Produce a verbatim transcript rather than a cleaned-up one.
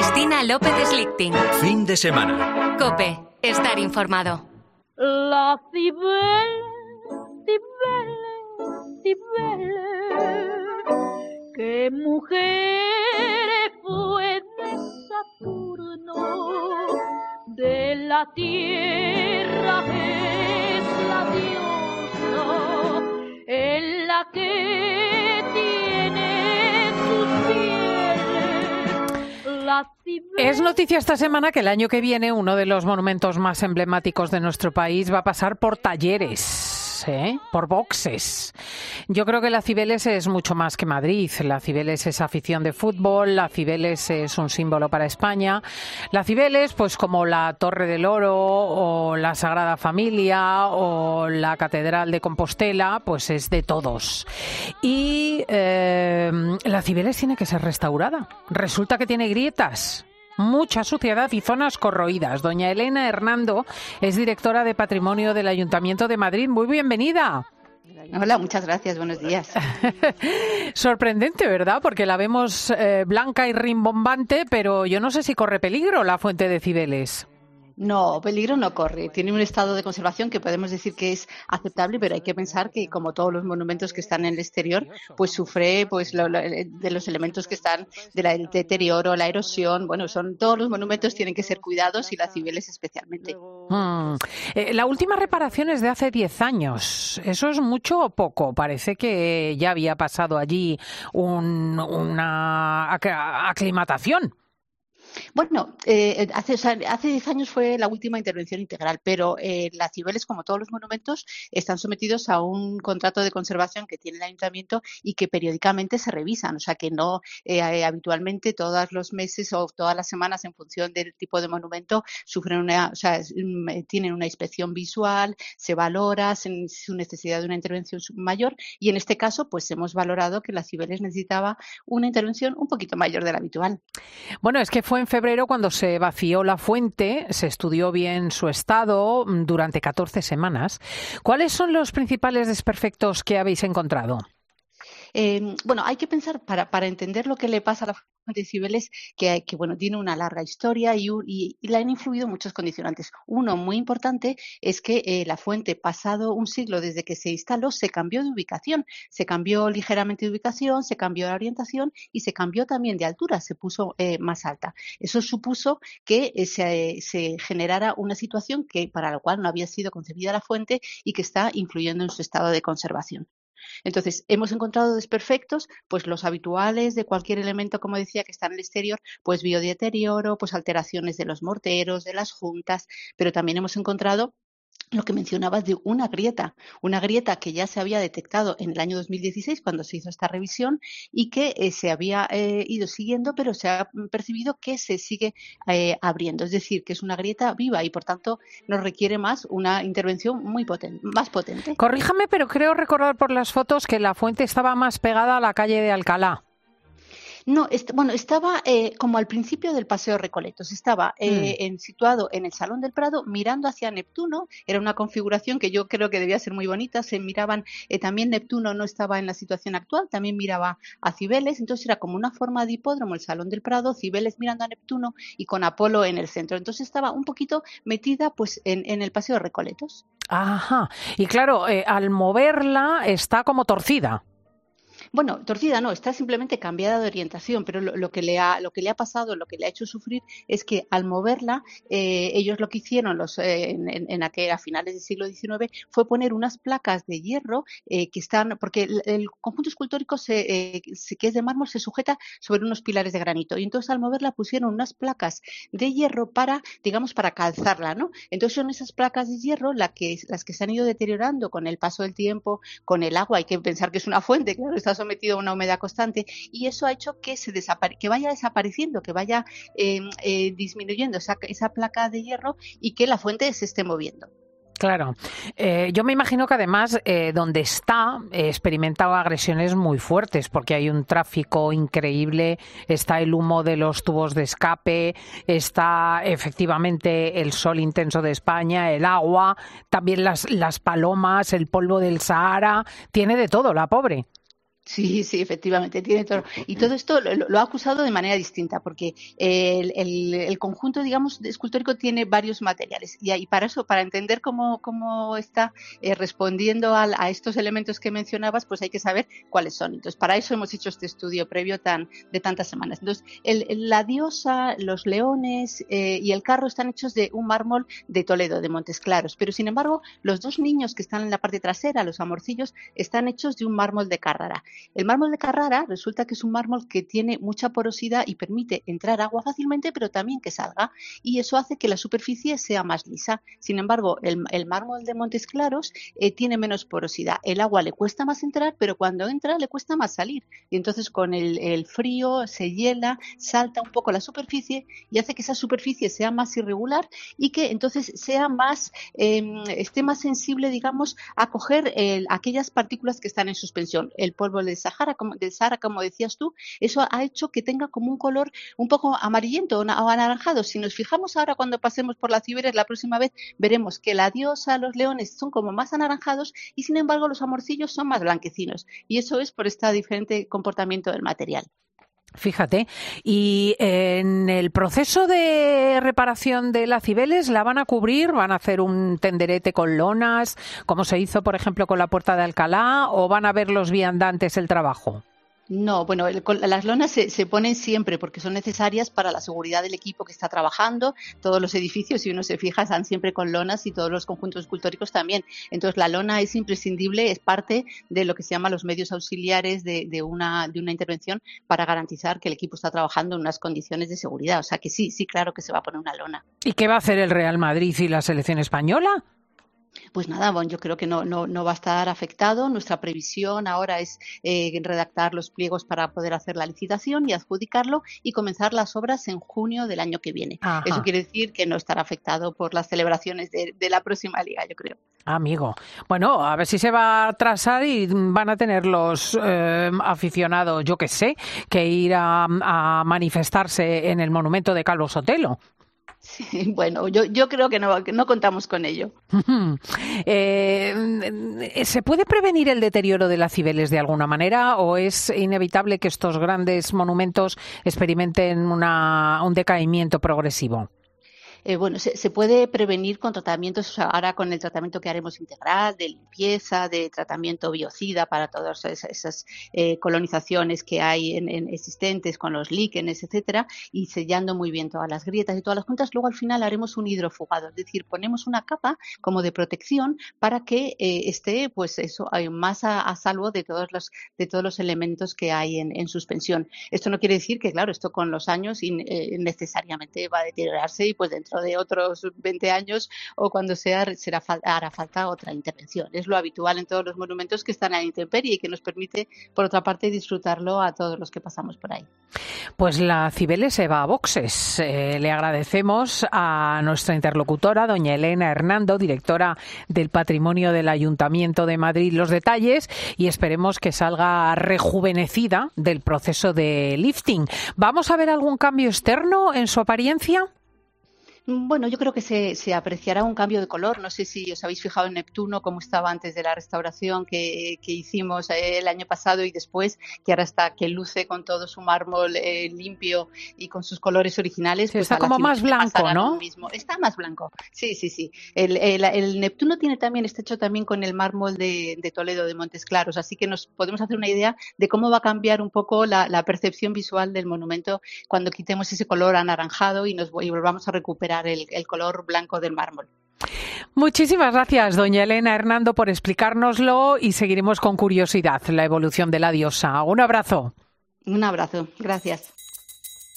Cristina López Slichting. Fin de semana. COPE. Estar informado. La Cibeles, Cibeles, Cibeles, qué mujer fue de Saturno, de la tierra es la diosa, en la que tiene sus pieles, la Cibeles. Es noticia esta semana que el año que viene uno de los monumentos más emblemáticos de nuestro país va a pasar por talleres, ¿eh? Por boxes. Yo creo que la Cibeles es mucho más que Madrid. La Cibeles es afición de fútbol, la Cibeles es un símbolo para España. La Cibeles, pues como la Torre del Oro o la Sagrada Familia o la Catedral de Compostela, pues es de todos. Y eh, la Cibeles tiene que ser restaurada. Resulta que tiene grietas, mucha suciedad y zonas corroídas. Doña Elena Hernando es directora de Patrimonio del Ayuntamiento de Madrid. Muy bienvenida. Hola, muchas gracias, buenos días. Sorprendente, ¿verdad? Porque la vemos eh, blanca y rimbombante, pero yo no sé si corre peligro la fuente de Cibeles. No, peligro no corre. Tiene un estado de conservación que podemos decir que es aceptable, pero hay que pensar que, como todos los monumentos que están en el exterior, pues sufre pues lo, lo, de los elementos que están del deterioro, la erosión. Bueno, son todos los monumentos tienen que ser cuidados y la Cibeles especialmente. Hmm. Eh, la última reparación es de hace diez años. ¿Eso es mucho o poco? Parece que ya había pasado allí un, una aclimatación. Bueno, eh, hace, o sea, hace diez años fue la última intervención integral, pero eh, las Cibeles, como todos los monumentos, están sometidos a un contrato de conservación que tiene el ayuntamiento y que periódicamente se revisan. O sea, que no eh, habitualmente todos los meses o todas las semanas, en función del tipo de monumento, sufren una, o sea, tienen una inspección visual, se valora su necesidad de una intervención mayor y en este caso, pues hemos valorado que la Cibeles necesitaba una intervención un poquito mayor de la habitual. Bueno, es que fue en febrero cuando se vació la fuente, se estudió bien su estado durante catorce semanas. ¿Cuáles son los principales desperfectos que habéis encontrado? Eh, bueno, hay que pensar, para, para entender lo que le pasa a la fuente de Cibeles, que, que bueno, tiene una larga historia y, y, y le han influido muchos condicionantes. Uno muy importante es que eh, la fuente, pasado un siglo desde que se instaló, se cambió de ubicación. Se cambió ligeramente de ubicación, se cambió de orientación y se cambió también de altura, se puso eh, más alta. Eso supuso que eh, se, se generara una situación que para la cual no había sido concebida la fuente y que está influyendo en su estado de conservación. Entonces, hemos encontrado desperfectos, pues los habituales de cualquier elemento, como decía, que está en el exterior, pues biodeterioro, pues alteraciones de los morteros, de las juntas, pero también hemos encontrado lo que mencionabas de una grieta, una grieta que ya se había detectado en el año dos mil dieciséis cuando se hizo esta revisión y que eh, se había eh, ido siguiendo, pero se ha percibido que se sigue eh, abriendo, es decir, que es una grieta viva y por tanto nos requiere más una intervención muy potente, más potente. Corríjame, pero creo recordar por las fotos que la fuente estaba más pegada a la calle de Alcalá. No, est- bueno, estaba eh, como al principio del Paseo Recoletos, estaba eh, mm. en, situado en el Salón del Prado mirando hacia Neptuno, era una configuración que yo creo que debía ser muy bonita, se miraban, eh, también Neptuno no estaba en la situación actual, también miraba a Cibeles, entonces era como una forma de hipódromo el Salón del Prado, Cibeles mirando a Neptuno y con Apolo en el centro, entonces estaba un poquito metida pues en, en el Paseo Recoletos. Ajá, y claro, eh, al moverla está como torcida. Bueno, torcida no, está simplemente cambiada de orientación, pero lo, lo que le ha lo que le ha pasado, lo que le ha hecho sufrir es que al moverla, eh, ellos lo que hicieron los eh, en, en, en aquel, a finales del siglo diecinueve fue poner unas placas de hierro eh, que están, porque el, el conjunto escultórico se, eh, se, que es de mármol se sujeta sobre unos pilares de granito y entonces al moverla pusieron unas placas de hierro para, digamos, para calzarla, ¿no? Entonces son esas placas de hierro la que, las que se han ido deteriorando con el paso del tiempo, con el agua, hay que pensar que es una fuente, claro, está sometido a una humedad constante y eso ha hecho que se desapare- que vaya desapareciendo, que vaya eh, eh, disminuyendo esa, esa placa de hierro y que la fuente se esté moviendo. Claro. Eh, yo me imagino que además eh, donde está eh, experimenta agresiones muy fuertes porque hay un tráfico increíble, está el humo de los tubos de escape, está efectivamente el sol intenso de España, el agua, también las, las palomas, el polvo del Sahara, tiene de todo la pobre. Sí, sí, efectivamente, tiene todo. Y todo esto lo, lo ha acusado de manera distinta, porque el, el, el conjunto, digamos, escultórico tiene varios materiales. Y, y para eso, para entender cómo, cómo está eh, respondiendo a, a estos elementos que mencionabas, pues hay que saber cuáles son. Entonces, para eso hemos hecho este estudio previo tan, de tantas semanas. Entonces, el, la diosa, los leones eh, y el carro están hechos de un mármol de Toledo, de Montes Claros. Pero, sin embargo, los dos niños que están en la parte trasera, los amorcillos, están hechos de un mármol de Carrara. El mármol de Carrara resulta que es un mármol que tiene mucha porosidad y permite entrar agua fácilmente, pero también que salga, y eso hace que la superficie sea más lisa. Sin embargo, el, el mármol de Montes Claros eh, tiene menos porosidad. El agua le cuesta más entrar, pero cuando entra le cuesta más salir. Y entonces con el, el frío se hiela, salta un poco la superficie y hace que esa superficie sea más irregular y que entonces sea más, eh, esté más sensible, digamos, a coger el, aquellas partículas que están en suspensión. El polvo del Sahara, como, del Sahara, como decías tú, eso ha hecho que tenga como un color un poco amarillento o anaranjado. Si nos fijamos ahora cuando pasemos por la Cibeles la próxima vez, veremos que la diosa, los leones son como más anaranjados y sin embargo los amorcillos son más blanquecinos. Y eso es por este diferente comportamiento del material. Fíjate, y en el proceso de reparación de la Cibeles, ¿la van a cubrir? ¿Van a hacer un tenderete con lonas, como se hizo, por ejemplo, con la Puerta de Alcalá, o van a ver los viandantes el trabajo? No, bueno, el, las lonas se, se ponen siempre porque son necesarias para la seguridad del equipo que está trabajando. Todos los edificios, si uno se fija, están siempre con lonas y todos los conjuntos escultóricos también. Entonces, la lona es imprescindible, es parte de lo que se llama los medios auxiliares de, de, una, de una intervención para garantizar que el equipo está trabajando en unas condiciones de seguridad. O sea que sí, sí, claro que se va a poner una lona. ¿Y qué va a hacer el Real Madrid y la selección española? Pues nada, bueno, yo creo que no, no, no va a estar afectado. Nuestra previsión ahora es eh, redactar los pliegos para poder hacer la licitación y adjudicarlo y comenzar las obras en junio del año que viene. Ajá. Eso quiere decir que no estará afectado por las celebraciones de, de la próxima liga, yo creo. Amigo, bueno, a ver si se va a atrasar y van a tener los eh, aficionados, yo qué sé, que ir a, a manifestarse en el monumento de Calvo Sotelo. Sí, bueno, yo, yo creo que no, que no contamos con ello. eh, ¿Se puede prevenir el deterioro de la Cibeles de alguna manera o es inevitable que estos grandes monumentos experimenten una, un decaimiento progresivo? Eh, bueno, se, se puede prevenir con tratamientos, o sea, ahora con el tratamiento que haremos integral, de limpieza, de tratamiento biocida para todas esas, esas eh, colonizaciones que hay en, en existentes con los líquenes, etcétera, y sellando muy bien todas las grietas y todas las juntas. Luego al final haremos un hidrofugado, es decir, ponemos una capa como de protección para que eh, esté, pues eso, más a, a salvo de todos los de todos los elementos que hay en, en suspensión. Esto no quiere decir que, claro, esto con los años in, eh, necesariamente va a deteriorarse y pues dentro de otros veinte años o cuando sea será hará falta otra intervención. Es lo habitual en todos los monumentos que están a la intemperie y que nos permite, por otra parte, disfrutarlo a todos los que pasamos por ahí. Pues la Cibeles se va a boxes. Eh, le agradecemos a nuestra interlocutora, doña Elena Hernando, directora del Patrimonio del Ayuntamiento de Madrid, los detalles y esperemos que salga rejuvenecida del proceso de lifting. ¿Vamos a ver algún cambio externo en su apariencia? Bueno, yo creo que se, se apreciará un cambio de color. No sé si os habéis fijado en Neptuno, cómo estaba antes de la restauración que, que hicimos el año pasado y después, que ahora está, que luce con todo su mármol eh, limpio y con sus colores originales. Sí, pues está como más blanco, ¿no? Mismo. Está más blanco. Sí, sí, sí. El, el, el Neptuno tiene también, está hecho también con el mármol de, de Toledo, de Montes Claros, así que nos podemos hacer una idea de cómo va a cambiar un poco la, la percepción visual del monumento cuando quitemos ese color anaranjado y nos y volvamos a recuperar El, el color blanco del mármol. Muchísimas gracias, doña Elena Hernando, por explicárnoslo y seguiremos con curiosidad la evolución de la diosa. Un abrazo. Un abrazo. Gracias.